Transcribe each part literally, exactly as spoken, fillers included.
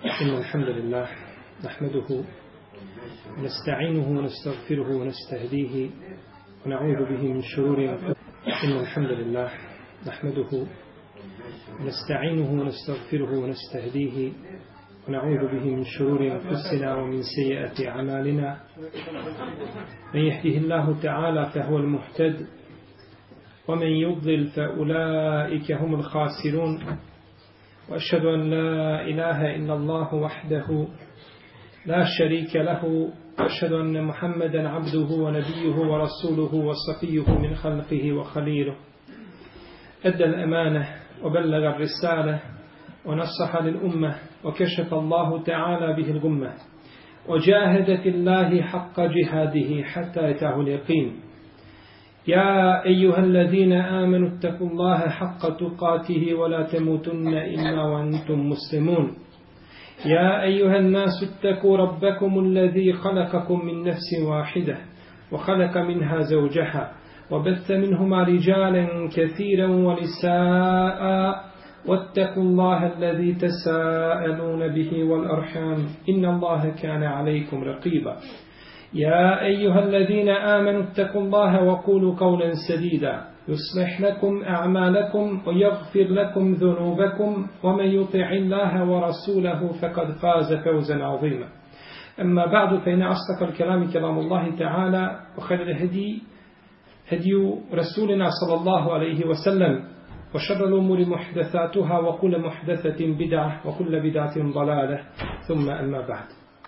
إن الحمد لله نحمده ونستعينه ونستغفره ونستهديه ونعوذ به من شرور أنفسنا. إن الحمد لله نحمده ونستعينه ونستغفره ونستهديه ونعوذ به من شرور أنفسنا ومن سيئات أعمالنا. من يهده الله تعالى فهو المهتد ومن يضلل فأولئك هم الخاسرون. وأشهد أن لا إله إلا الله وحده لا شريك له، وأشهد أن محمدا عبده ونبيه ورسوله وصفيه من خلقه وخليله. أدى الأمانة وبلغ الرسالة ونصح للأمة وكشف الله تعالى به الغمة، وجاهد في الله حق جهاده حتى أتاه اليقين. يا أيها الذين آمنوا اتقوا الله حق تقاته ولا تموتن إلا وأنتم مسلمون. يا أيها الناس اتقوا ربكم الذي خلقكم من نفس واحدة وخلق منها زوجها وبث منهما رجالا كثيرا ونساء، واتقوا الله الذي تساءلون به والأرحام إن الله كان عليكم رقيبا. يا أيها الذين آمنوا اتقوا الله وقولوا قولا سديدا يصلح لكم أعمالكم ويغفر لكم ذنوبكم، ومن يطع الله ورسوله فقد فاز فوزا عظيما. أما بعد، فإن أصدق الكلام كلام الله تعالى، وخير الهدي هدي رسولنا صلى الله عليه وسلم، وشر الأمور محدثاتها وكل محدثة بدعة وكل بدعة ضلالة، ثم أما بعد.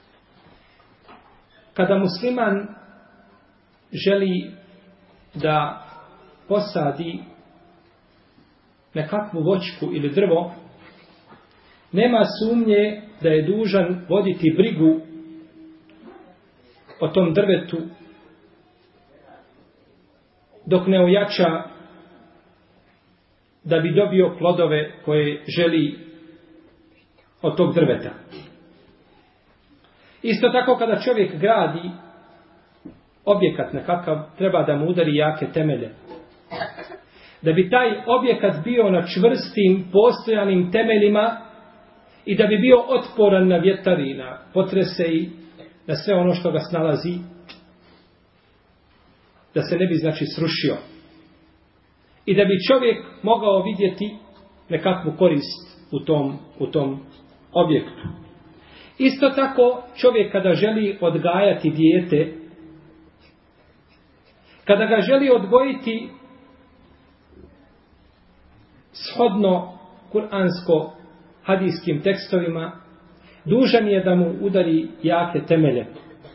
Kada musliman želi da posadi nekakvu voćku ili drvo, nema sumnje da je dužan voditi brigu o tom drvetu dok ne ojača, da bi dobio plodove koje želi od tog drveta. Isto tako, kada čovjek gradi objekat nekakav, treba da mu udari jake temelje, da bi taj objekat bio na čvrstim, postojanim temeljima i da bi bio otporan na vjetar i na potrese i na sve ono što ga snalazi, da se ne bi znači srušio i da bi čovjek mogao vidjeti nekakvu korist u tom, u tom objektu. Isto tako, čovjek kada želi odgajati dijete, kada ga želi odgojiti shodno kuransko-hadijskim tekstovima, dužan je da mu udari jake temelje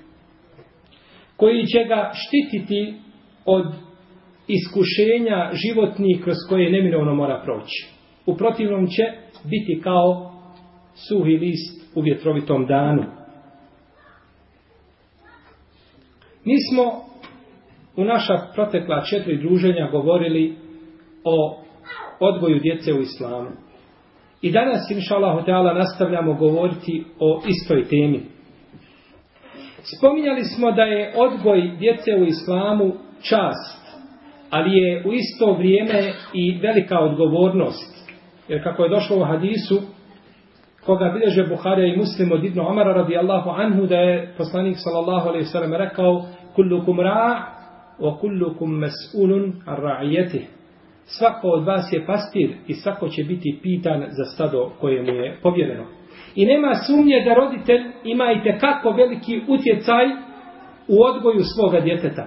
koji će ga štititi od iskušenja životnih kroz koje neminovno mora proći. U protivnom će biti kao suhi list u vjetrovitom danu. Mi smo u naša protekla četiri druženja govorili o odgoju djece u islamu. I danas, inša Allahu teala, nastavljamo govoriti o istoj temi. Spominjali smo da je odgoj djece u islamu čast, ali je u isto vrijeme i velika odgovornost. Jer kako je došlo u hadisu koga bilježe Buharija i Muslim od Ibn Omara radijallahu anhu, da je poslanik sallallahu alejhi ve sellem rekao: kullukum ra' wa kullukum mas'ulun an ra'iyatihi. Svako od vas je pastir i svako će biti pitan za stado koje mu je povjereno. I nema sumnje da roditelj ima itekako veliki utjecaj u odgoju svoga djeteta.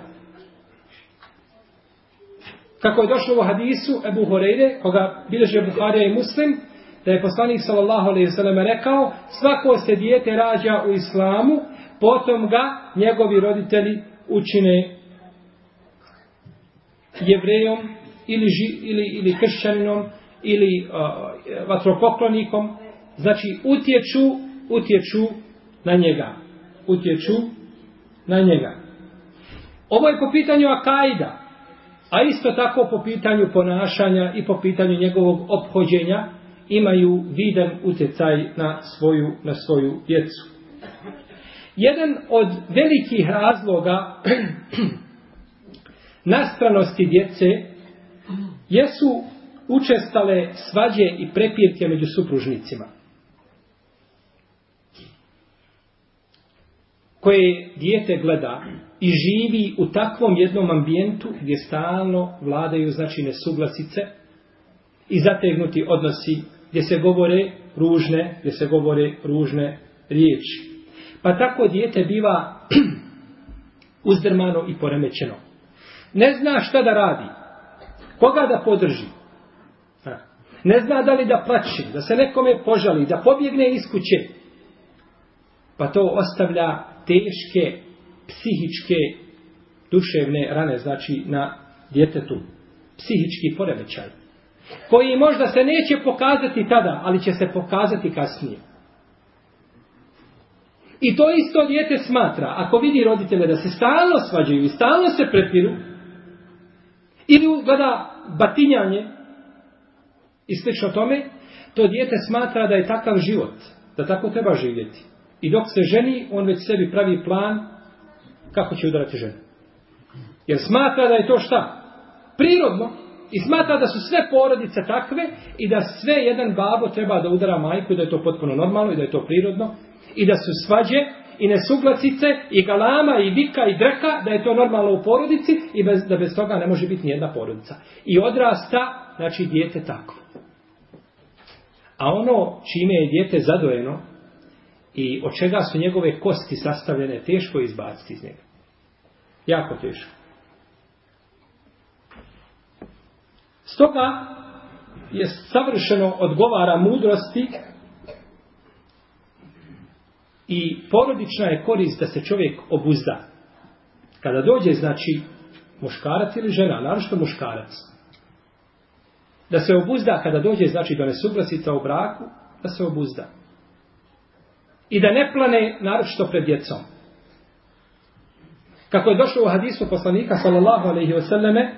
Kako je došlo u hadisu Ebu Hureyre, koga bilježe Buharija i Muslim, da je poslanik sallallahu alejhi ve sellem rekao: svako se dijete rađa u islamu, potom ga njegovi roditelji učine jevrejom ili, ili, ili kršćaninom ili uh, vatropoklonikom. Znači utječu, utječu na njega. Utječu na njega. Ovo je po pitanju akajda, a isto tako po pitanju ponašanja i po pitanju njegovog ophođenja imaju vidan utjecaj na svoju, na svoju djecu. Jedan od velikih razloga nastranosti djece jesu učestale svađe i prepirke među supružnicima. koje dijete gleda i živi u takvom jednom ambijentu gdje stalno vladaju znači nesuglasice i zategnuti odnosi, gdje se govore ružne, gdje se govore ružne riječi. Pa tako dijete biva uzdrmano i poremećeno. Ne zna šta da radi, koga da podrži. Ne zna da li da plače, da se nekome požali, da pobjegne iz kuće. Pa to ostavlja teške psihičke duševne rane, znači na djetetu. Psihički poremećaj. Koji možda se neće pokazati tada, ali će se pokazati kasnije. I to isto dijete smatra, ako vidi roditelje da se stalno svađaju i stalno se prepiru, ili gleda batinjanje i slično tome, to dijete smatra da je takav život, da tako treba živjeti. I dok se ženi, on već sebi pravi plan kako će udarati ženu. Jer smatra da je to šta? Prirodno. I smatra da su sve porodice takve i da sve jedan babo treba da udara majku i da je to potpuno normalno i da je to prirodno. I da su svađe i nesuglasice i galama i vika i dreka, da je to normalno u porodici i bez, da bez toga ne može biti nijedna porodica. I odrasta, znači dijete tako. A ono čime je dijete zadojeno i od čega su njegove kosti sastavljene, teško je izbaciti iz njega. Jako teško. Stoga je savršeno odgovara mudrosti i porodična je korist da se čovjek obuzda. Kada dođe, znači, muškarac ili žena, naročito muškarac, da se obuzda kada dođe, znači, do nesuglasica u braku, da se obuzda. I da ne plane, naročito pred djecom. Kako je došlo u hadisu poslanika, sallallahu alejhi ve selleme,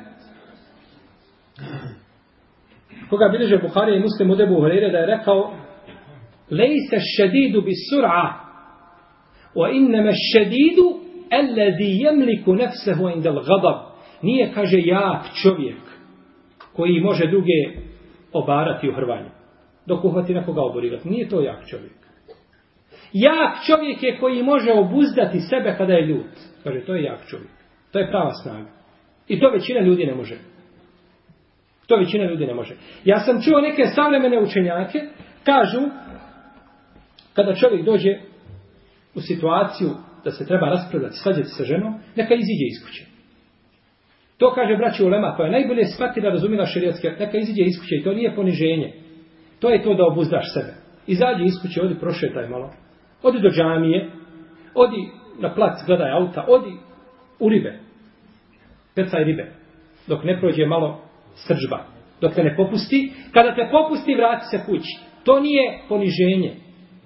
koga bilježe Buharija i Muslim od Ebu Hurajre, da je rekao: "Lejse šedidu bis sur'a, wa innama šedidu alladhi yamliku nafsahu inda al-ghadab." Nije, kaže, jak čovjek koji može druge obarati u hrvanju, dok uhvati nekoga oborivati. Nije to jak čovjek. Jak čovjek je koji može obuzdati sebe kada je ljut. Kaže, to je jak čovjek. To je prava snaga. I to većina ljudi ne može. To većina ljudi ne može. Ja sam čuo neke savremene učenjake, kažu, kada čovjek dođe u situaciju da se treba raspravljati, svađati sa ženom, neka iziđe iz kuće. To kaže braći ulema, koja je najbolje shvatila, razumila šerijatske, neka iziđe iz kuće i to nije poniženje. To je to da obuzdaš sebe. Izađi iz kuće, odi prošetaj malo. Odi do džamije, odi na plac, gledaj auta, odi u ribe. Pecaj ribe. Dok ne prođe malo srdžba. Dok te ne popusti, kada te popusti, vrati se kući. To nije poniženje.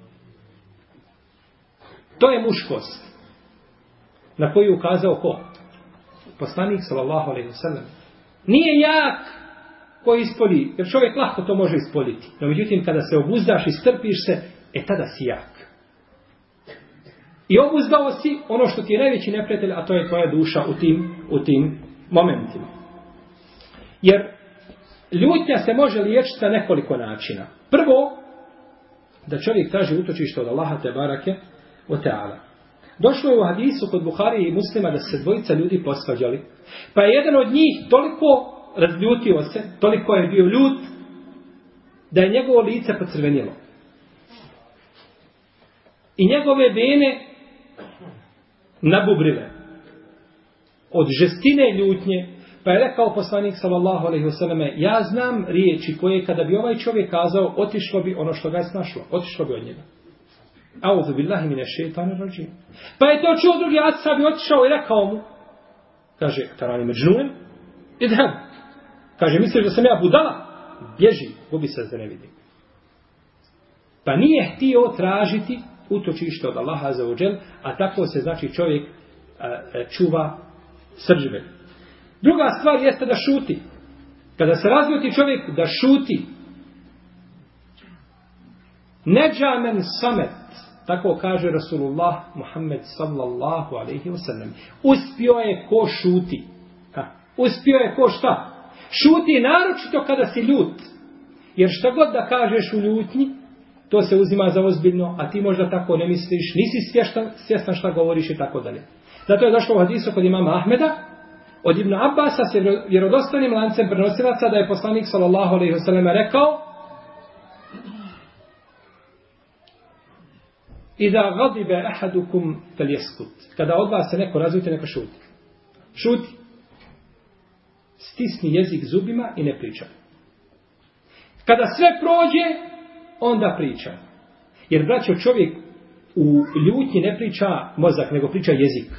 To je muškost. Na koju je ukazao ko? Poslanik sallallahu alejhi ve sellem. Nije jak koji ispolji, jer čovjek lahko to može ispoljiti. No međutim, kada se obuzdaš i strpiš se, e tada si jak. I obuzdao si ono što ti je najveći neprijatelj, a to je tvoja duša u tim, u tim momentima. Jer ljutnja se može liječiti na nekoliko načina. Prvo, da čovjek traži utočište od Allaha te barake o teala. Došlo je u hadisu kod Buharije i Muslima da se dvojica ljudi posvađali. Pa je jedan od njih toliko razljutio se, toliko je bio ljut, da je njegovo lice pocrvenilo. I njegove vene nabubrile. Od žestine ljutnje. Pa je rekao poslanik sallallahu alejhi ve selleme: ja znam riječi koje kada bi ovaj čovjek kazao, otišlo bi ono što ga je snašlo. Otišlo bi od njega. Auzu billahi mine šeitanir racim. Pa je to čuo drugi ashab i otišao i rekao mu. Kaže, tarani međnun? Idem. Kaže, misliš da sam ja budala? Bježi, gubi se da ne vidi. Pa nije htio tražiti utočište od Allaha azza wa džel, a tako se znači čovjek a, a, čuva srdžbe. Druga stvar jeste da šuti. Kada se razljuti čovjek, da šuti. Neđamen samet, tako kaže Rasulullah Muhammed sallallahu alejhi ve sellem. Uspio je ko šuti. Ha. Uspio je ko šta? Šuti naročito kada si ljut. Jer šta god da kažeš u ljutnji, to se uzima za ozbiljno, a ti možda tako ne misliš, nisi svjestan, svjestan šta govoriš i tako dalje. Zato je došlo u hadisu kod imama Ahmeda, od Ibn Abbasa se vjerodostojnim lancem prenosilaca da je poslanik sallallahu alejhi ve sellem rekao: Iza gadibe ahadukum falyeskut. Kada od vas se neko razljuti, neka šuti. Šuti. Stisni jezik zubima i ne pričaj. Kada sve prođe, onda priča. Jer, braćo, čovjek u ljutnji ne priča mozak, nego priča jezik.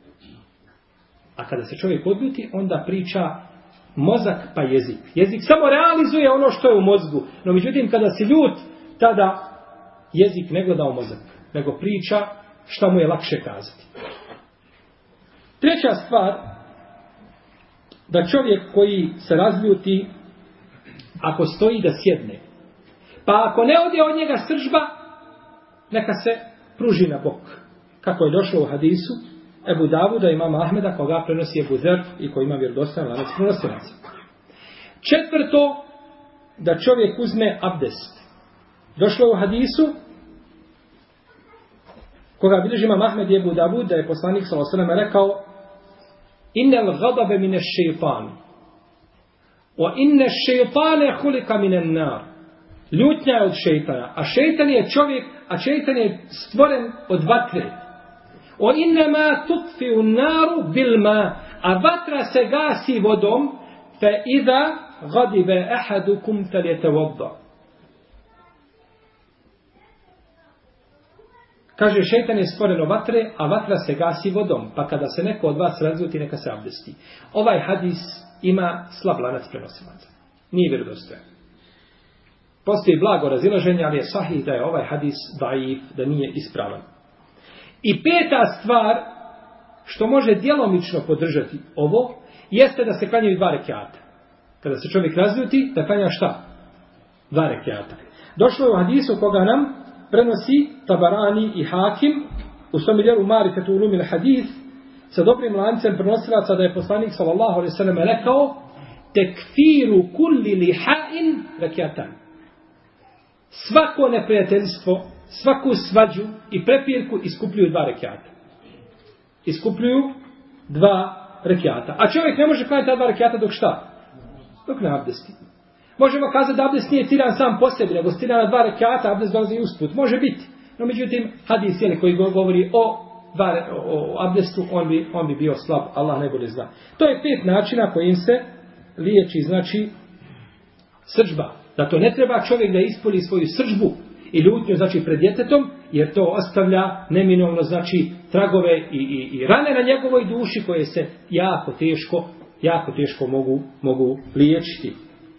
A kada se čovjek odljuti, onda priča mozak pa jezik. Jezik samo realizuje ono što je u mozgu. No, međutim, kada si ljut, tada jezik ne gleda u mozak, nego priča šta mu je lakše kazati. Treća stvar, da čovjek koji se razljuti, ako stoji da sjedne, pa ako ne ode od njega sržba, neka se pruži na bok. Kako je došlo u hadisu Ebu Davuda, imama Ahmeda, koga prenosi Ebu Zer i koji ima vjerodostojan lanac prenosilaca. Četvrto, da čovjek uzme abdest. Došlo je u hadisu koga bilježi imam Ahmed i Ebu Davud, da je poslanik sallallahu alejhi ve sellem rekao: Innal ghadabe mine šeitan, wa inne šeitane hulika minen nar. Ljutnja je od šeitana, a šeitan je čovjek, a šeitan je stvoren od vatre. O innema tutfiu naru bil ma, a vatra se gasi vodom, fa iza gadibe ahadukum falyatawadda. Kaže, šeitan je stvoren od vatre, a vatra se gasi vodom, pa kada se neko od vas razljuti, neka se abdesti. Ovaj hadis ima slab lanac prenosilaca. Nije vjerodostojan. Postoji blago razilaženje, ali je sahih da je ovaj hadis daif, da nije ispravan. I peta stvar, što može djelomično podržati ovo, jeste da se klanjaju dva rekiata. Kada se čovjek razljuti, da klanja šta? Dva rekiata. Došlo je u hadisu koga nam prenosi Tabarani i Hakim u svom djelu Marifetu ulumil hadis sa dobrim lancem prenosilaca da je poslanik sallallahu alejhi ve sellem rekao: tekfiru kulli lihain rekiatan. Svako neprijateljstvo, svaku svađu i prepirku iskupljuju dva rekiata. Iskupljuju dva rekiata. A čovjek ne može klanjati dva rekiata dok šta? Dok ne abdesti. Možemo kazati da abdest nije tiran sam po sebi, nego stira na dva rekiata, abdest dolazi usput. Može biti. No međutim, hadis je koji govori o, dva, o abdestu, on bi, on bi bio slab, Allah najbolje zna. To je pet načina kojim se liječi, znači, srdžba. Da to ne treba čovjek da ispolji svoju srdžbu i ljutnju, znači, pred djetetom, jer to ostavlja neminovno, znači, tragove i, i, i rane na njegovoj duši koje se jako teško, jako teško mogu, mogu liječiti.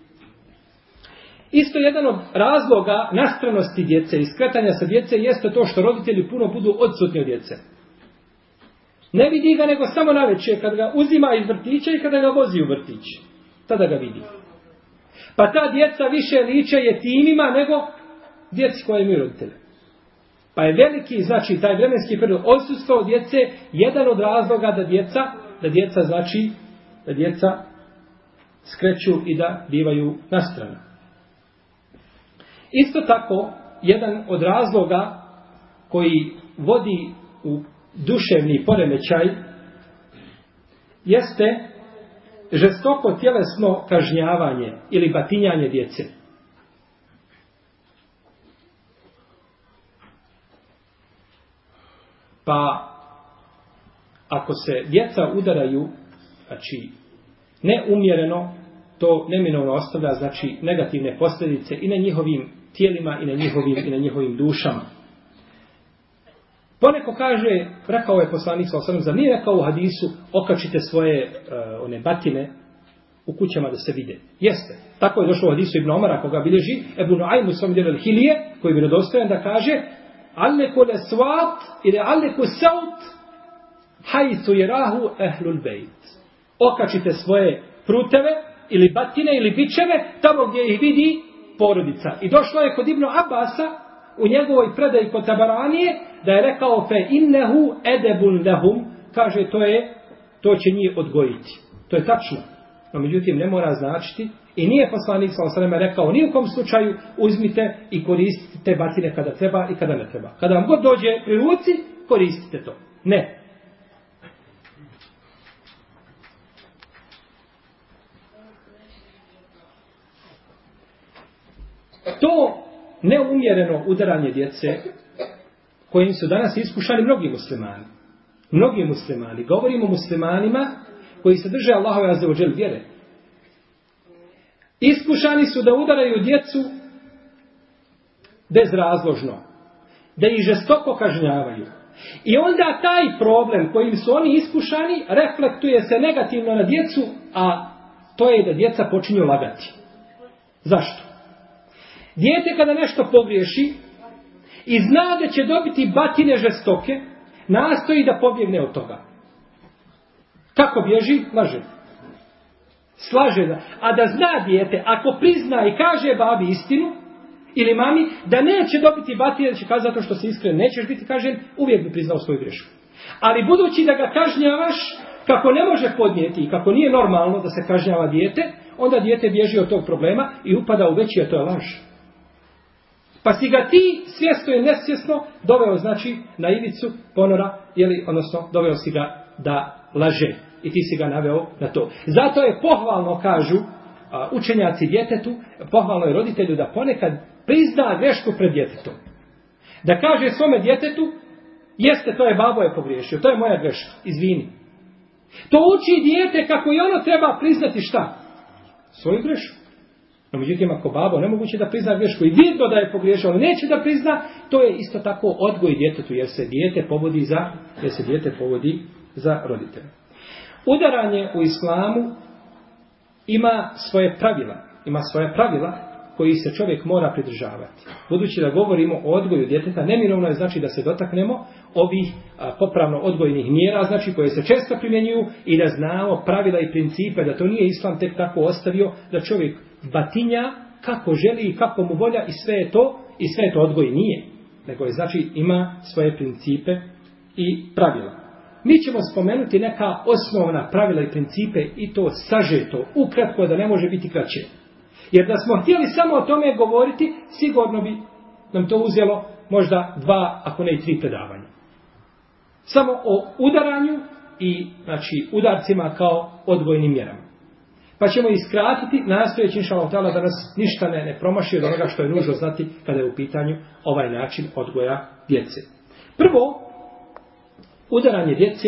Isto jedan od razloga nastranosti djece i skretanja sa djece jeste to što roditelji puno budu odsutni od djece. Ne vidi ga nego samo navečer kad ga uzima iz vrtića i kada ga vozi u vrtić. Tada ga vidi. Pa ta djeca više liče jetimima nego djeci koje imaju roditelje. Pa je veliki, znači taj vremenski period odsustva od djece jedan od razloga da djeca, da djeca znači, da djeca skreću i da bivaju nastrana. Isto tako, jedan od razloga koji vodi u duševni poremećaj jeste žestoko tjelesno kažnjavanje ili batinjanje djece. Pa, ako se djeca udaraju, znači, neumjereno, to neminovno ostavlja, znači, negativne posljedice i na njihovim tijelima i na njihovim, i na njihovim dušama. Poneko kaže, rekao je poslanik sallallahu alejhi ve sellem, nije rekao u hadisu, okačite svoje uh, one batine u kućama da se vide. Jeste. Tako je došlo u hadisu Ibn Omara, koga bilježi Ebu Nuaym u svom djelu Hilije, koji je vjerodostojan da kaže: Alleku lesvat ili alleku saut hajthu yarahu ahlul bejt. Okačite svoje pruteve ili batine ili bičeve tamo gdje ih vidi porodica. I došlo je kod Ibn Abasa u njegovoj predaji kod Tabaranije da je rekao fe innehu edebun lehum, kaže to je, to će njih odgojiti. To je tačno. No, međutim, ne mora značiti i nije poslanik sallallahu alejhi ve sellem rekao ni u kom slučaju uzmite i koristite te batine kada treba i kada ne treba. Kada vam god dođe pri ruci, koristite to. Ne. To neumjereno udaranje djece kojim su danas iskušani mnogi muslimani. Mnogi muslimani. Govorimo o muslimanima koji se drže Allahove azza wa džel vjere. Iskušani su da udaraju djecu bezrazložno. Da ih žestoko kažnjavaju. I onda taj problem kojim su oni iskušani reflektuje se negativno na djecu, a to je da djeca počinju lagati. Zašto? Dijete kada nešto pogriješi i zna da će dobiti batine žestoke, nastoji da pobjegne od toga. Kako bježi? Laže. Slaže da. A da zna dijete, ako prizna i kaže babi istinu, ili mami, da neće dobiti batine, da će kazati zato što si iskren, nećeš biti kažen, uvijek bi priznao svoju grešku. Ali budući da ga kažnjavaš, kako ne može podnijeti i kako nije normalno da se kažnjava dijete, onda dijete bježi od tog problema i upada u veći, a to je laž. Pa si ga ti svjesno i nesvjesno doveo, znači, na ivicu ponora, jeli, odnosno doveo si ga da laže. I ti si ga naveo na to. Zato je pohvalno, kažu a, učenjaci djetetu, pohvalno je roditelju da ponekad prizna grešku pred djetetom. Da kaže svome djetetu, jeste, to je babo je pogriješio, to je moja greška, izvini. To uči dijete kako i ono treba priznati šta? Svoju grešku. No, međutim, ako babo nemoguće da prizna grešku i vidno da je pogriješio, ali neće da prizna, to je isto tako odgoj djetetu, jer se dijete povodi za, jer se dijete povodi za roditelja. Udaranje u islamu ima svoje pravila, ima svoje pravila koji se čovjek mora pridržavati. Budući da govorimo o odgoju djeteta, neminovno je znači da se dotaknemo ovih a, popravno odgojnih mjera, znači koje se često primjenjuju i da znamo pravila i principe, da to nije islam tek tako ostavio, da čovjek batinja kako želi i kako mu volja i sve je to, i sve je to odgoj nije. Nego je znači ima svoje principe i pravila. Mi ćemo spomenuti neka osnovna pravila i principe i to sažeto, ukratko, da ne može biti kraće. Jer da smo htjeli samo o tome govoriti, sigurno bi nam to uzelo možda dva, ako ne i tri predavanja. Samo o udaranju i, znači, udarcima kao odgojnim mjerama. Pa ćemo iskratiti, nastojeći inšallah ta'ala da nas ništa ne, ne promaši od onoga što je nužno znati kada je u pitanju ovaj način odgoja djece. Prvo, udaranje djece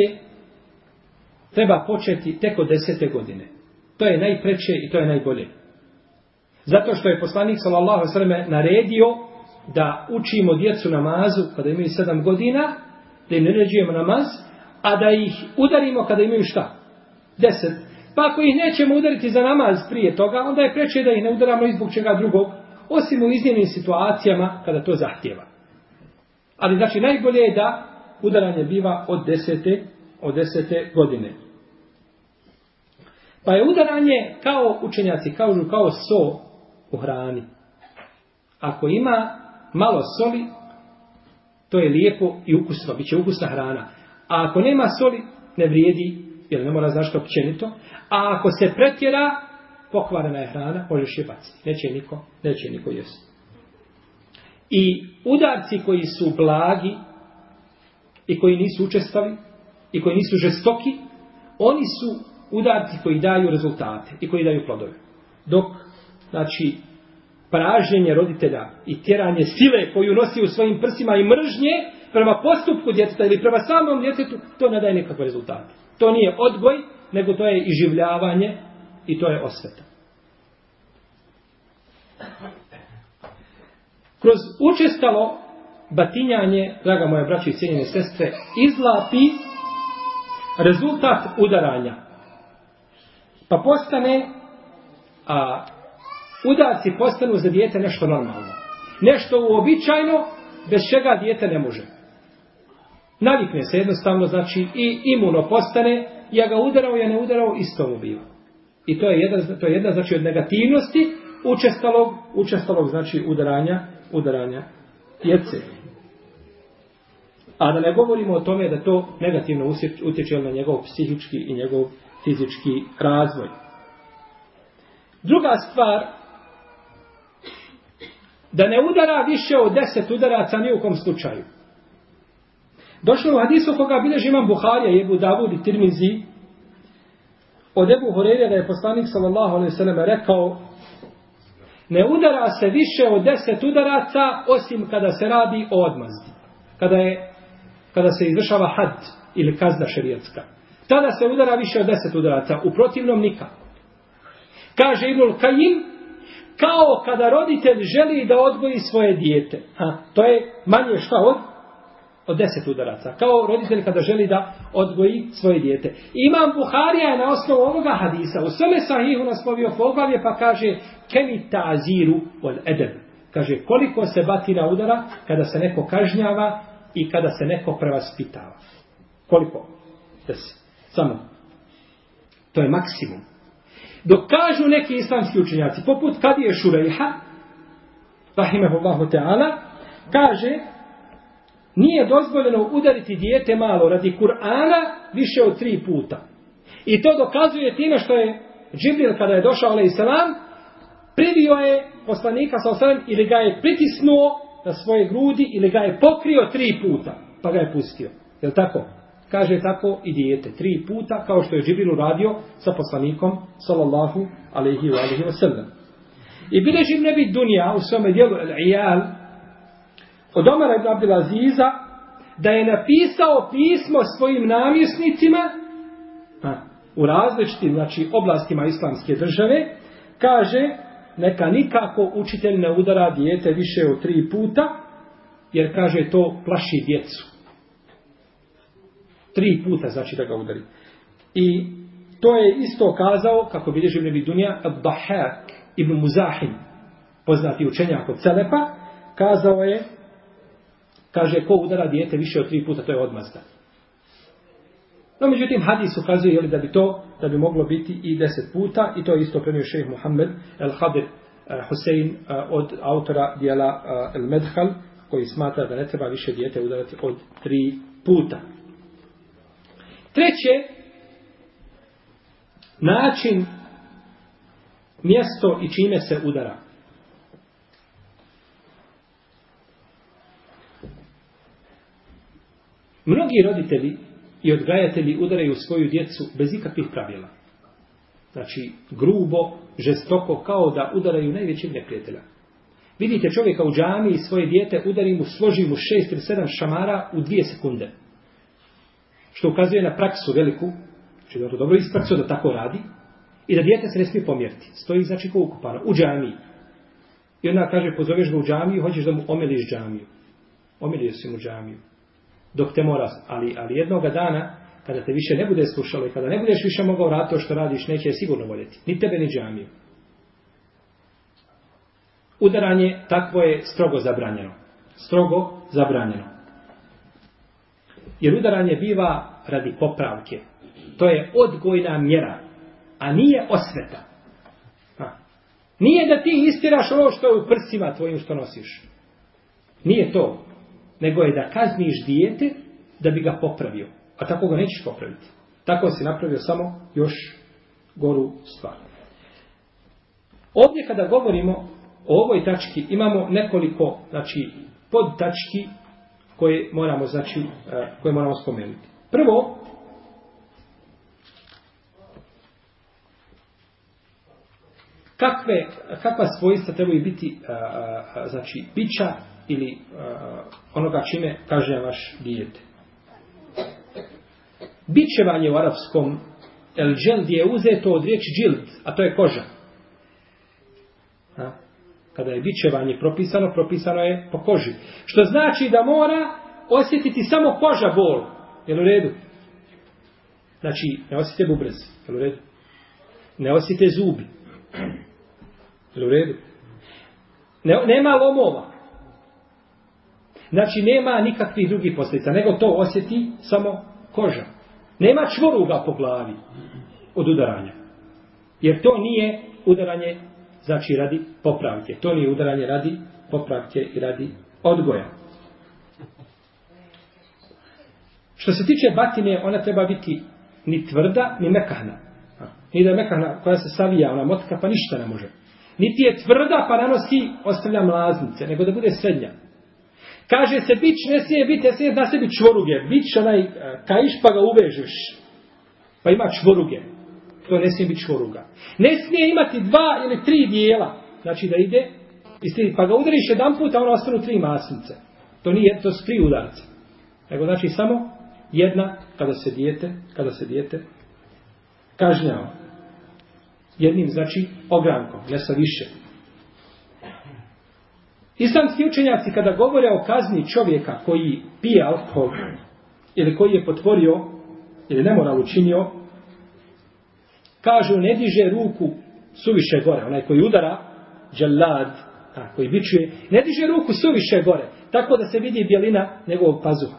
treba početi tek od desete godine. To je najpreče i to je najbolje. Zato što je poslanik sallallahu alejhi ve sellem naredio da učimo djecu namazu kada imaju sedam godina, da im naređujemo namaz, a da ih udarimo kada imaju šta? deset. Pa ako ih nećemo udariti za namaz prije toga, onda je preče da ih ne udaramo i zbog čega drugog, osim u iznimnim situacijama kada to zahtijeva. Ali znači najbolje je da udaranje biva od desete, od desete godine. Pa je udaranje kao učenjaci kažu kao so u hrani. Ako ima malo soli, to je lijepo i ukusno, bit će ukusna hrana. A ako nema soli, ne vrijedi, jer ne mora znaš što općenito. A ako se pretjera, pokvarena je hrana, možeš je baciti. Neće niko, neće niko jesti. I udarci koji su blagi i koji nisu učestali i koji nisu žestoki, oni su udarci koji daju rezultate i koji daju plodove. Dok, znači, pražnjenje roditelja i tjeranje sile koju nosi u svojim prsima i mržnje prema postupku djeteta ili prema samom djetetu, to ne daje nikakve rezultate. To nije odgoj, nego to je iživljavanje i to je osveta. Kroz učestalo batinjanje, draga moja braća i cijenjene sestre, izlapi rezultat udaranja. Pa postane, a udarci postanu za dijete nešto normalno. Nešto uobičajno, bez čega dijete ne može. Navikne se jednostavno, znači, i imuno postane, ja ga udarao, ja ne udarao, isto mu biva. I to je jedna, to je jedna znači, od negativnosti učestalog, učestalog znači, udaranja, udaranja djece. A da ne govorimo o tome da to negativno utječe na njegov psihički i njegov fizički razvoj. Druga stvar, da ne udara više od deset udaraca ni u kom slučaju. Došlo u hadisu koga bilježi imam Buharija i Ebu Davud i Tirmizi od Ebu Hureyre da je poslanik sallallahu alejhi ve sellem rekao: ne udara se više od deset udaraca osim kada se radi o odmazdi. Kada je kada se izvršava had ili kazna šerijatska. Tada se udara više od deset udaraca, u protivnom nikako. Kaže Ibnul Kajim, kao kada roditelj želi da odgoji svoje dijete. Ha, to je manje šta od, od deset udaraca. Kao roditelj kada želi da odgoji svoje dijete. Imam Buharija je na osnovu ovoga hadisa u svome sahihu naslovio poglavlje pa kaže kemi ta'ziru wal edeb. Kaže koliko se batina udara kada se neko kažnjava i kada se neko prevaspitava. Koliko? Deset. Samo. To je maksimum. Dok kažu neki islamski učenjaci, poput Kadije Šurejha, rahimehullahu ta'ala, kaže, nije dozvoljeno udariti dijete malo radi Kur'ana više od tri puta. I to dokazuje time što je Džibril, kada je došao alejhi selam, privio je poslanika sallallahu alejhi ve sellem ili ga je pritisnuo na svoje grudi ili ga je pokrio tri puta, pa ga je pustio. Je li tako? Kaže tako i dijete tri puta, kao što je Džibril uradio sa poslanikom sallallahu alejhi ve sellem. I bilježi Ibn Abi Dunja u svome dijelu Al-Iyal od Omara ibn Abdulaziza da je napisao pismo svojim namjesnicima a, u različitim znači, oblastima islamske države, kaže neka nikako učitelj ne udara dijete više od tri puta, jer kaže to plaši djecu. Tri puta znači da ga udari. I to je isto kazao, kako bilježi Ibn Abi Dunja, Ad-Dahhak ibn Muzahim, poznati učenjak od Selefa, kazao je, kaže, ko udara dijete više od tri puta, to je odmazda. No, međutim, hadis ukazuje jeli, da bi to, da bi moglo biti i deset puta, i to je isto prenio šejh Muhammed el-Hadir Husein od autora dijela El-Medhal, koji smatra da ne treba više dijete udarati od tri puta. Treće, način, mjesto i čime se udara. Mnogi roditelji i odgajatelji udaraju svoju djecu bez ikakvih pravila. Znači, grubo, žestoko, kao da udaraju najvećeg neprijatelja. Vidite čovjeka u džami i svoje dijete udari mu, složi mu šest ili sedam šamara u dvije sekunde. Što ukazuje na praksu veliku, znači da to dobro ispraksu da tako radi, i da dijete se ne smije pomjeriti. Stoji znači ko ukupano, u džamiji. I onda kaže, pozoveš ga u džamiju, hoćeš da mu omeliš džamiju. Omelio si mu džamiju. Dok te mora, ali, ali jednoga dana, kada te više ne bude slušalo i kada ne budeš više mogao raditi to što radiš, neće je sigurno voljeti. Ni tebe, ni džamiju. Udaranje takvo je strogo zabranjeno. Strogo zabranjeno. Jer udaranje biva radi popravke. To je odgojna mjera, a nije osveta. Ha. Nije da ti istiraš ovo što je u prsima tvojim što nosiš. Nije to. Nego je da kazniš dijete da bi ga popravio. A tako ga nećeš popraviti. Tako si napravio samo još goru stvar. Ovdje kada govorimo o ovoj tački imamo nekoliko znači, podtački koje moramo, znači, koje moramo spomenuti. Prvo, kakve, kakva svojstva trebaju biti znači, bića ili onoga čime kaže vaš dijete. Bičevanje u arapskom el dželd je uzeto od riječi džild, a to je koža. A? Kada je bičevanje propisano, propisano je po koži. Što znači da mora osjetiti samo koža bol. Jel u redu? Znači, ne osjete bubrez. Jel u redu? Ne osjete zubi. Jel u redu? Ne, nema lomova. Znači, nema nikakvih drugih posljedica, nego to osjeti samo koža. Nema čvoruga po glavi od udaranja. Jer to nije udaranje, znači radi popravke. To nije udaranje radi popravke i radi odgoja. Što se tiče batine, ona treba biti ni tvrda, ni mekahna. Ni da je mekana koja se savija, ona motka, pa ništa ne može. Niti je tvrda, pa nanosi, ostavlja mlaznice, nego da bude srednja. Kaže se, bić ne smije biti, ne smije na sebi čvoruge. Bić onaj kaiš, pa ga uvežeš. Pa ima čvoruge. To ne smije biti čvoruga. Ne smije imati dva ili tri dijela. Znači da ide, pa ga udariš jedan put, a ono ostanu tri masnice. To nije, to su tri udarce. Nego znači samo jedna, kada se dijete, kada se dijete kažnjava. Jednim znači ogrankom, ne sa više. Islamski učenjaci kada govore o kazni čovjeka koji pije alkohol ili koji je potvorio ili nemoral učinio, kažu ne diže ruku suviše gore, onaj koji udara, dželad, a, koji bičuje, ne diže ruku suviše gore, tako da se vidi bjelina njegovog pazuha.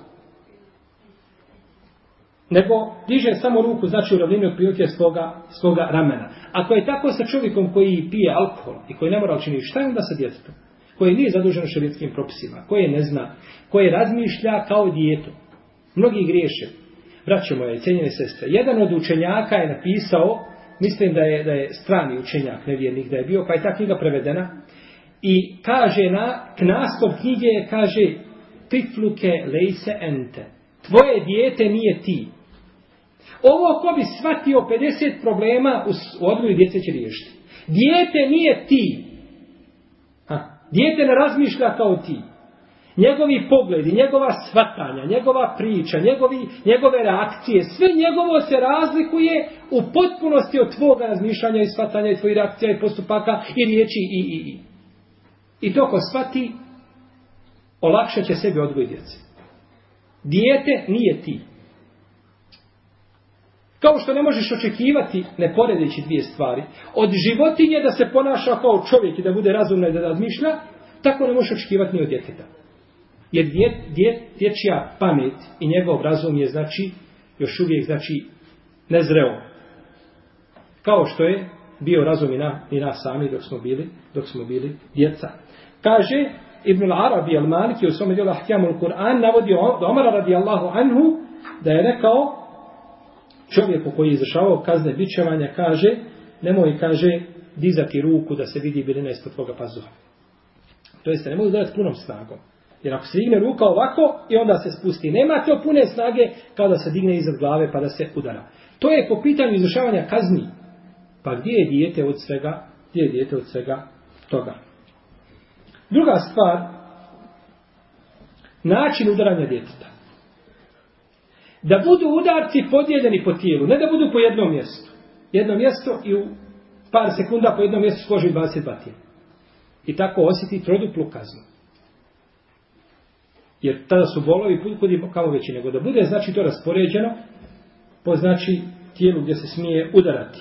Nego diže samo ruku, znači u ravnini otprilike svoga, svoga ramena. Ako je tako sa čovjekom koji pije alkohol i koji ne mora učiniti, šta je onda sa djetetom? Koji nije zaduženo šerijskim propisima, koje ne zna, koje razmišlja kao dijete. Mnogi griješe. Braćo moje, cijenjene sestre, jedan od učenjaka je napisao, mislim da je, da je strani učenjak, nevjernik da je bio, pa je ta knjiga prevedena, i kaže na, naslov knjige kaže tifluke lejse ente. Tvoje dijete nije ti. Ovo ko bi shvatio pedeset problema u odgoju djece će riješiti. Dijete nije ti. Ha. Dijete ne razmišlja kao ti. Njegovi pogledi, njegova shvatanja, njegova priča, njegovi, njegove reakcije, sve njegovo se razlikuje u potpunosti od tvoga razmišljanja i shvatanja i tvojih reakcija i postupaka i riječi i i i. I to ko shvati, olakšat će sebi odgoj djece. Dijete nije ti. Kao što ne možeš očekivati, ne poredeći dvije stvari, od životinje da se ponaša kao čovjek i da bude razumna i da razmišlja, tako ne možeš očekivati ni od djeteta. Jer djet, djet, dječja pamet i njegov razum je, znači, još uvijek, znači, nezreo. Kao što je bio razum i, na, i nas sami dok smo bili, dok smo bili djeca. Kaže Ibn al-Arabi al-Maliki u svome djelu Ahkamul Kur'an navodi do Omara radijallahu anhu da je rekao čovjeku koji je izvršavao kazne bičevanja, kaže, nemoj, kaže, dizati ruku da se vidi bjelina ispod tvoga pazuha. To jeste, nemoj udarati punom snagom. Jer ako se digne ruka ovako i onda se spusti, nema to pune snage kao da se digne iznad glave pa da se udara. To je po pitanju izvršavanja kazni. Pa gdje je dijete od svega, gdje je dijete od svega toga? Druga stvar, način udaranja djeteta. Da budu udarci podijeljeni po tijelu, ne da budu po jednom mjestu. Jedno mjesto i u par sekunda po jednom mjestu složi dvadeset dva tijela. I tako osjeti troduplu kaznu. Jer tada su bolovi kudi kao veći, nego da bude znači to raspoređeno po znači tijelu gdje se smije udarati.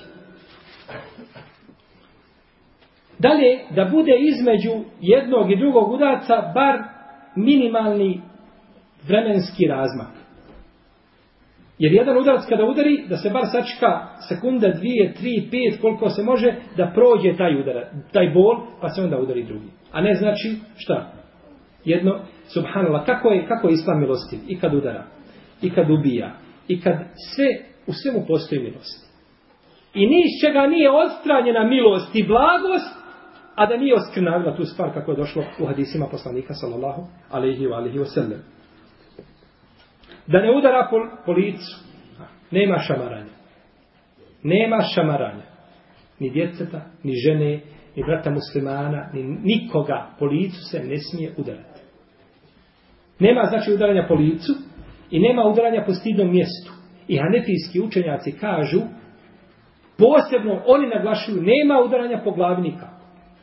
Dalje, da bude između jednog i drugog udarca bar minimalni vremenski razmak. Jer jedan udarac kada udari, da se bar sačeka sekunda, dvije, tri, pet, koliko se može, da prođe taj udarac, taj bol, pa se onda udari drugi. A ne znači, šta? Jedno, subhanallah, kako je, kako je Islam milostiv? I kad udara, i kad ubija, i kad sve, u svemu postoji milost. I ni iz čega nije odstranjena milost i blagost, a da nije oskrnavila tu stvar kako je došlo u hadisima poslanika sallallahu alejhi ve alihi ve sellem. Da ne udara po, po licu. Nema šamaranja. Nema šamaranja. Ni djeceta, ni žene, ni brata muslimana, ni nikoga po licu se ne smije udarati. Nema znači udaranja po licu i nema udaranja po stidnom mjestu. I hanefijski učenjaci kažu, posebno oni naglašuju, nema udaranja po glavi nikako.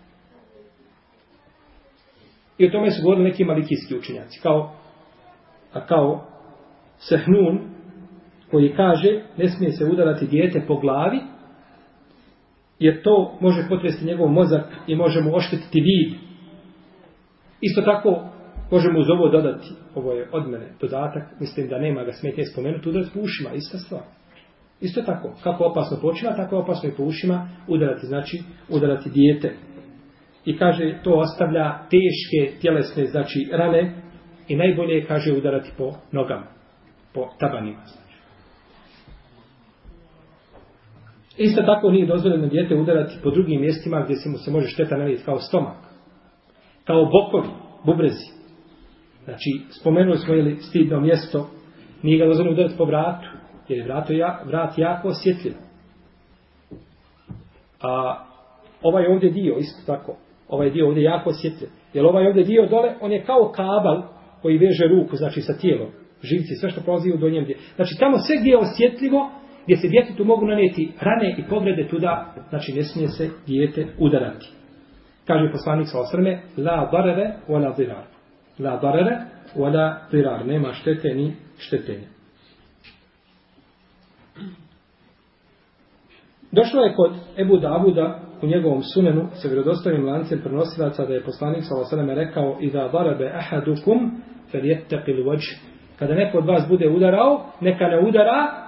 I o tome su govorili neki malikijski učenjaci. Kao, a kao Sehnun, koji kaže, ne smije se udarati dijete po glavi, jer to može potresti njegov mozak i može mu oštetiti vid. Isto tako, možemo uz ovo dodati, ovo je od mene dodatak, mislim da nema ga smetnje spomenuti, udarati po ušima, ista stvar. Isto tako, kako opasno po očima, tako opasno i po ušima udarati, znači udarati dijete. I kaže, to ostavlja teške tjelesne, znači rane, i najbolje je, kaže, udarati po nogama, po tabanima. Znači. Isto tako nije dozvoljeno dijete udarati po drugim mjestima gdje se mu se može šteta nanijeti, kao stomak, kao bokovi, bubrezi. Znači, spomenuli smo ili stidno mjesto, nije ga dozvoljeno udarati po vratu, jer je vrat, ja, vrat jako osjetljiv. A ovaj ovdje dio, isto tako, ovaj dio ovdje jako osjetljiv. Jer ovaj ovdje dio dole, on je kao kabel koji veže ruku, znači sa tijelom, živci, sve što prolazi u donjem dijelu. Znači, tamo sve gdje je osjetljivo, gdje se djetetu mogu nanijeti rane i povrede tuda, znači ne smije se dijete udarati. Kaže poslanik sallallahu alejhi ve sellem: la darare wala dirar. La darare wala dirar. Nema štete ni štetenja. Došlo je kod Ebu Davuda u njegovom sunenu sa vjerodostojnim lancem prenosilaca da je poslanik sallallahu alejhi ve sellem rekao: iza darabe ahadukum falyattaqil wajh. Kada neko od vas bude udarao, neka ne udara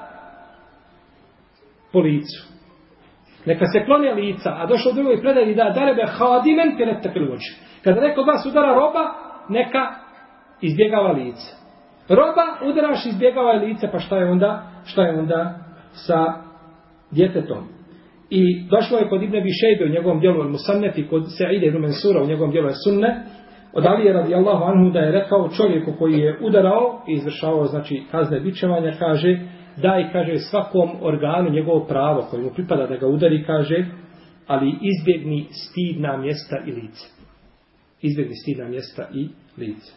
po licu. Neka se klone lica, a došlo u drugoj predaji da darebe hadimen falyattaqil wajh. Kada neko od vas udara roba, neka izbjegava lice. Roba udaraš, izbjegava lice, pa šta je onda? Šta je onda sa djetetom? I došlo je kod Ibn Abi Šejbe u njegovom djelu Al-Musannef i kod Sa'ida ibn Mansura u njegovom djelu As-Sunne, od Alije radijallahu anhu da je rekao čovjeku koji je udarao i izvršavao znači kazne bičevanja, kaže: daj, kaže, svakom organu njegovo pravo koje mu pripada da ga udari, kaže, ali izbjegni stidna mjesta i lice. Izbjegni stidna mjesta i lice.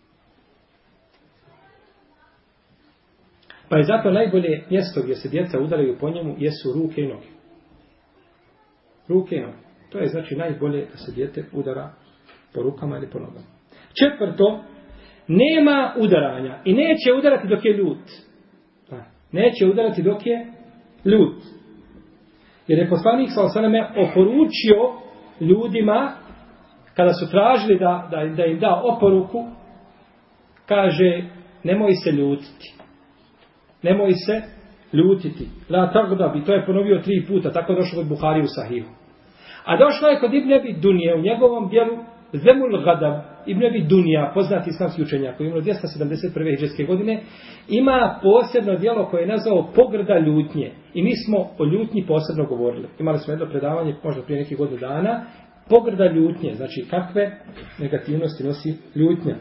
Pa je zato najbolje mjesto gdje se djeca udaraju po njemu jesu ruke i noge. Ruke i noge. To je znači najbolje da se dijete udara po rukama ili po nogama. Četvrto, nema udaranja i neće udarati dok je ljut. Neće udarati dok je ljut. Jer je poslanik sallallahu alejhi ve sellem oporučio ljudima kada su tražili da, da, da im da oporuku, kaže: nemoj se ljutiti. Nemoj se ljutiti. La tagdab, i to je ponovio tri puta, tako je došlo kod Buhari u Sahihu. A došlo je kod Ibn Abi Dunije u njegovom dijelu Zemul Gadab. Ibn Abi Dunija, poznati islamski učenjak koji je umro dvjesto sedamdeset prve hidžretske godine, ima posebno djelo koje je nazvao Pogrda ljutnje. I mi smo o ljutnji posebno govorili. Imali smo jedno predavanje, možda prije nekih godinu dana, Pogrda ljutnje, znači kakve negativnosti nosi ljutnja.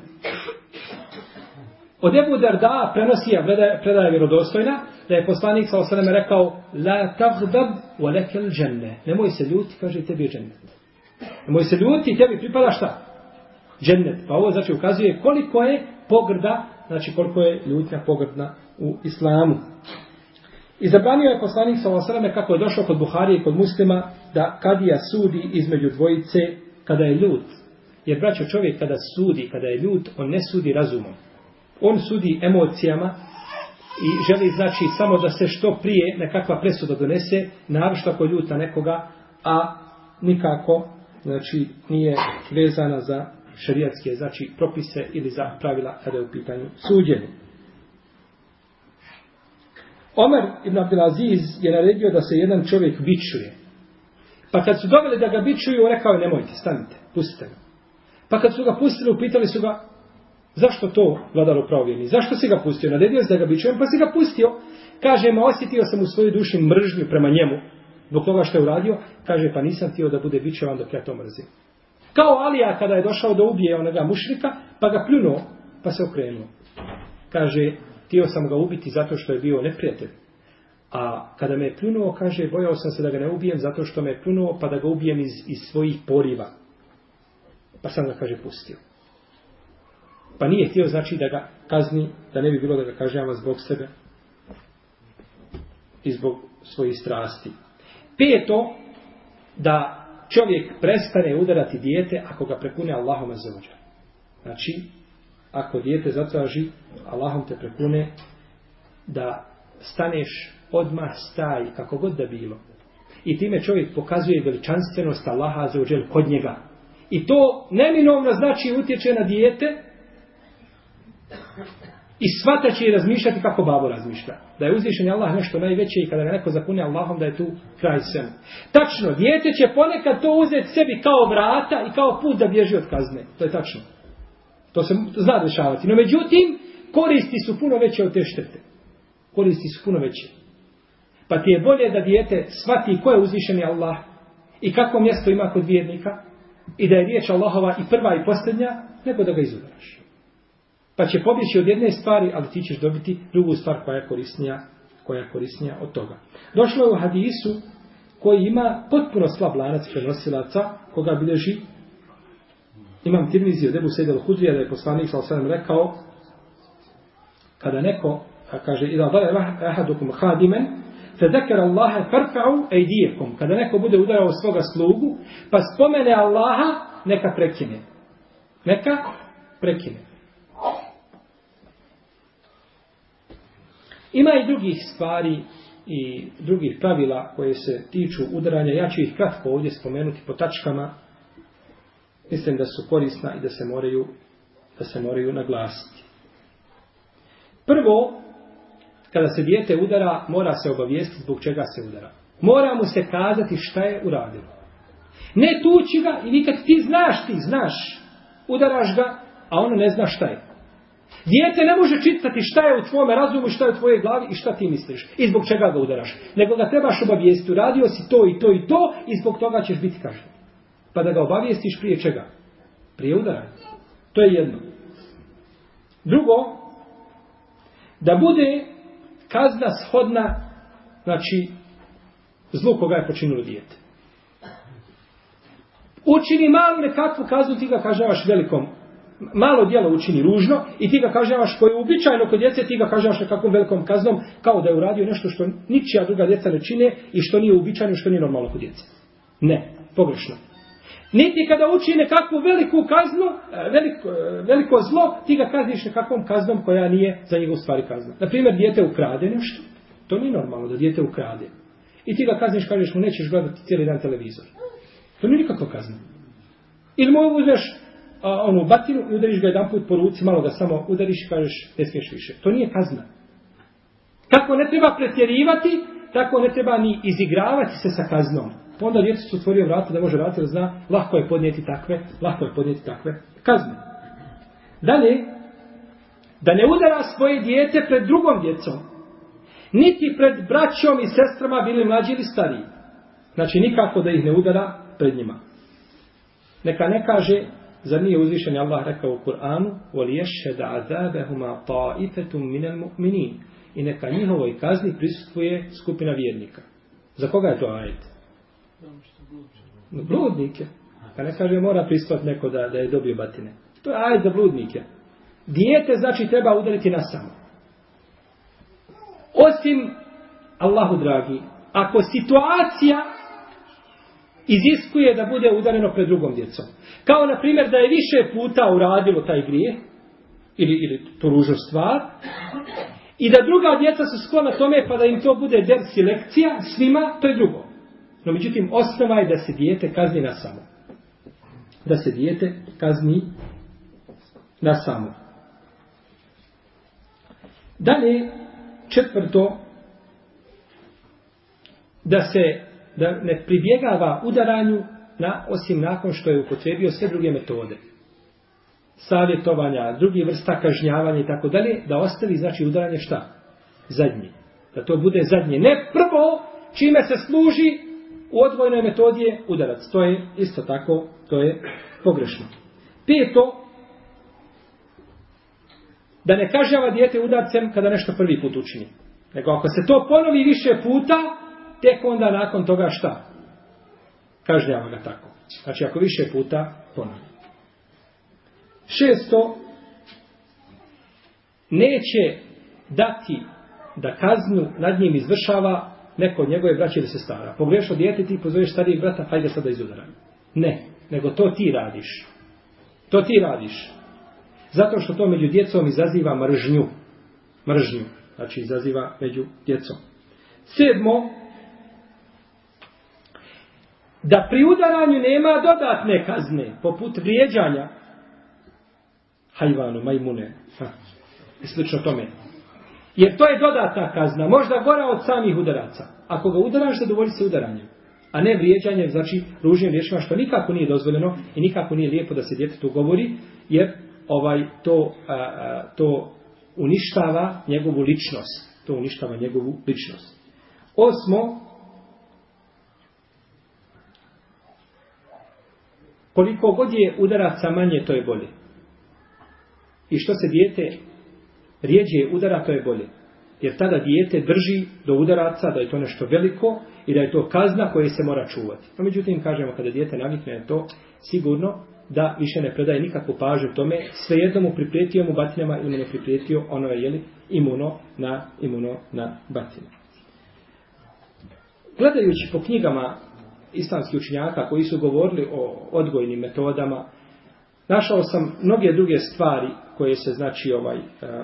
Od Ebu Darda prenosi, a predaja, predaja vjerodostojna, da je poslanik sallallahu alejhi ve sellem rekao: la taghdab wa lakal dženne. Nemoj se ljuti, kaže, tebi je džennet. Nemoj se ljuti, tebi pripada šta? Džennet. Pa ovo znači ukazuje koliko je pogrda, znači koliko je ljutnja pogrdna u islamu. I zabranio je poslanik sallallahu alejhi ve sellem, kako je došlo kod Buhari i kod Muslima, da kadija sudi između dvojice kada je ljut. Jer braćo, čovjek kada sudi, kada je ljut, on ne sudi razumom. On sudi emocijama i želi znači samo da se što prije nekakva presuda donese, naročito ako je ljut na nekoga, a nikako znači nije vezana za šerijatske znači propise ili za pravila kada je u pitanju suđenje. Omer ibn Abdelaziz je naredio da se jedan čovjek bičuje. Pa kad su doveli da ga bičuju, rekao je: nemojte, stanite, pustite ga. Pa kad su ga pustili, upitali su ga: zašto to, vladaru pravovjerni? Zašto si ga pustio? Naredio se da ga bičujem, pa si ga pustio. Kaže: ma osjetio sam u svojoj duši mržnju prema njemu zbog toga što je uradio. Kaže: pa nisam htio da bude bičevan dok ja to mrzim. Kao Alija kada je došao da ubije onoga mušrika, pa ga pljunuo, pa se okrenuo. Kaže: htio sam ga ubiti zato što je bio neprijatelj. A kada me je pljunuo, kaže, bojao sam se da ga ne ubijem zato što me je pljunuo, pa da ga ubijem iz, iz svojih poriva. Pa sam ga, kaže, pustio. Pa nije htio znači da ga kazni, da ne bi bilo da ga kažnjava zbog sebe i zbog svojih strasti. Peto, da čovjek prestane udarati dijete ako ga prekune Allahom azzavodžel. Znači, ako dijete zatraži, Allahom te prekune, da staneš odmah, staj, kako god da bilo. I time čovjek pokazuje veličanstvenost Allaha azzavodžel kod njega. I to neminovno znači utječe na dijete i svata će razmišljati kako babo razmišlja. Da je uzvišen Allah nešto najveće i kada ga neko zakune Allahom da je tu kraj svemu. Tačno, dijete će ponekad to uzeti sebi kao vrata i kao put da bježi od kazne. To je tačno. To se zna dešavati. No međutim, koristi su puno veće od te štete. Koristi su puno veće. Pa ti je bolje da dijete shvati ko je uzvišeni Allah i kako mjesto ima kod vjernika i da je riječ Allahova i prva i posljednja, nego da ga izudaraš. Pa će pobjeći od jedne stvari, ali ti ćeš dobiti drugu stvar koja je korisnija, koja je korisnija od toga. Došlo je u hadisu koji ima potpuno slab lanac prenosilaca, koga bilježi Imam Tirmizi od Ebu Sejda al-Hudrija, da je poslanik sallallahu alejhi ve sellem rekao, kada neko kaže ida dara ahadukum khadiman fadhakara Allaha farfa'u aydiyakum, kada neko bude udarao svoga slugu pa spomene Allaha, neka prekine. Neka prekine. Ima i drugih stvari i drugih pravila koje se tiču udaranja. Ja ću ih kratko ovdje spomenuti po tačkama. Mislim da su korisna i da se moraju, da se moraju naglasiti. Prvo, kada se dijete udara, mora se obavijestiti zbog čega se udara. Mora mu se kazati šta je uradio. Ne tući ga i nikad ti znaš, ti znaš, udaraš ga, a ono ne zna šta je. Dijete ne može čitati šta je u tvome razumu, šta je u tvojoj glavi i šta ti misliš i zbog čega ga udaraš. Nego ga trebaš obavijestiti, uradio si to i to i to i zbog toga ćeš biti kažnjen. Pa da ga obavijestiš prije čega? Prije udaranja. To je jedno. Drugo, da bude kazna shodna, znači, zlu koga je počinilo dijete. Učini malu nekakvu kaznu, ti ga kažnjavaš velikom. Malo djelo učini ružno i ti ga kažnjavaš koje je uobičajeno kod djece, ti ga kažnjavaš nekakvom velikom kaznom, kao da je uradio nešto što ničija druga djeca ne čine i što nije uobičajeno, što nije normalno kod djece. Ne, pogrešno. Niti kada uči nekakvu veliku kaznu, veliko, veliko zlo, ti ga kazniš nekakvom kaznom koja nije za njegov stvari kazna. Naprimjer, dijete ukrade nešto. To nije normalno da dijete ukrade. I ti ga kazniš, kažeš mu nećeš gledati cijeli dan televizor. To nije nikakva kazna. Ili mu uzmeš a, onu batinu i udariš ga jedan put po ruci, malo ga samo udariš i kažeš ne smiješ više. To nije kazna. Kako ne treba pretjerivati, tako ne treba ni izigravati se sa kaznom. Onda djetetu otvorio vrata da može raditi, da zna, lahko je podnijeti takve, lahko je podnijeti takve kazne. Dalje, da ne udara svoje dijete pred drugom djecom, niti pred braćom i sestrama, bili mlađi ili stariji. Znači, nikako da ih ne udara pred njima. Neka ne kaže, zar nije uzvišeni Allah rekao u Kur'anu, وَلِيَشْهَدَ عَذَابَهُمَا طَائِفَةٌ مِنَ الْمُؤْمِنِينَ, i neka njihovoj kazni prisustvuje skupina vjernika. Za koga je to ajet? Bludnike. Kad ne kaže mora prisutiti neko da, da je dobio batine. To je ajet za bludnike. Dijete znači treba udariti na samo. Osim, Allahu dragi, ako situacija iziskuje da bude udareno pred drugom djecom. Kao na primjer da je više puta uradilo taj grijeh, ili, ili to ružnu stvar, i da druga djeca su sklona tome pa da im to bude ders i lekcija, svima, to je drugo. No međutim, osnova je da se dijete kazni na samo. Da se dijete kazni na samo. Dalje, četvrto, da se da ne pribjegava udaranju na, osim nakon što je upotrijebio sve druge metode. Savjetovanja, drugi vrsta kažnjavanja i tako dalje, da ostavi znači udaranje šta? Zadnje. Da to bude zadnje. Ne prvo čime se služi u odvojnoj metodi je udarac. To je isto tako, to je pogrešno. Peto, da ne kažnjava dijete udarcem kada nešto prvi put učini. Nego ako se to ponovi više puta, tek onda nakon toga šta? Kažnjava ga tako. Znači ako više puta ponovi. Šesto, neće dati da kaznu nad njim izvršava neko od njegove braće ili sestara. Pogrešno dijete, ti pozoveš starijeg brata, hajde sada izudaraj. Ne, nego to ti radiš. To ti radiš. Zato što to među djecom izaziva mržnju. Mržnju. Znači izaziva među djecom. Sedmo, da pri udaranju nema dodatne kazne, poput vrijeđanja hajvanu, majmune, ha, i slično tome. Jer to je dodatna kazna, možda gora od samih udaraca. Ako ga udaraš, zadovolji se udaranjem. A ne vrijeđanjem, znači ružnim riječima, što nikako nije dozvoljeno i nikako nije lijepo da se djetetu govori, jer ovaj to, a, a, to uništava njegovu ličnost. To uništava njegovu ličnost. Osmo, koliko god je udaraca manje, to je bolje. I što se dijete rijeđe udara, to je bolje. Jer tada dijete drži do udaraca da je to nešto veliko i da je to kazna koje se mora čuvati. No, međutim, kažemo, kada dijete navikne to, sigurno da više ne predaje nikakvu pažnju tome, svejedno mu priprijetio mu batinama ili mu ne priprijetio, ono je jeli, imuno na, imuno na batine. Gledajući po knjigama islamskih učenjaka koji su govorili o odgojnim metodama, našao sam mnoge druge stvari koje se znači ovaj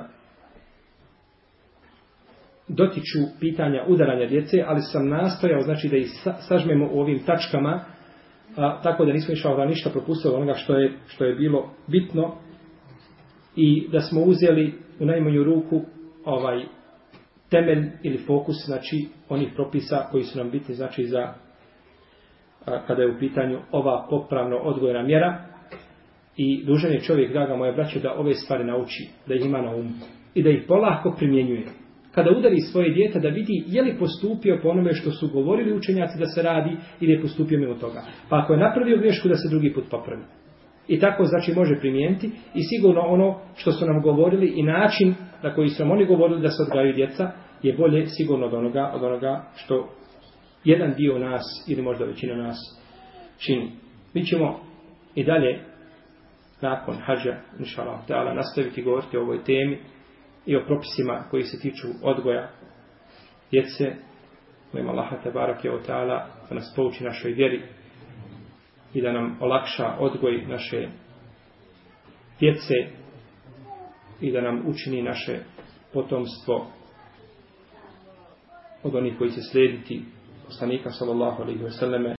dotiču pitanja udaranja djece, ali sam nastojao znači da ih sažmemo u ovim tačkama, a, tako da nismo išao ništa propustili onoga što je, što je bilo bitno i da smo uzeli u najmanju ruku ovaj temelj ili fokus znači onih propisa koji su nam bitni znači za a, kada je u pitanju ova popravno odgojna mjera i dužan je čovjek, draga moja braćo, da ove stvari nauči, da ih ima na umu i da ih polako primjenjuje. Kada udari svoje dijete da vidi je li postupio po onome što su govorili učenjaci da se radi ili je postupio mimo toga. Pa ako je napravio grešku da se drugi put popravi. I tako znači može primijeniti i sigurno ono što su nam govorili i način na koji su nam oni govorili da se odgajaju djeca je bolje sigurno od onoga, od onoga što jedan dio nas ili možda većina nas čini. Mi ćemo i dalje nakon hadža, inšallah ta'ala, nastaviti govoriti o ovoj temi i o propisima koji se tiču odgoja djece. Molim Allaha tebarake ve ta'ala da nas pouči našoj vjeri i da nam olakša odgoj naše djece i da nam učini naše potomstvo od onih koji će slijediti poslanika sallallahu alejhi ve selleme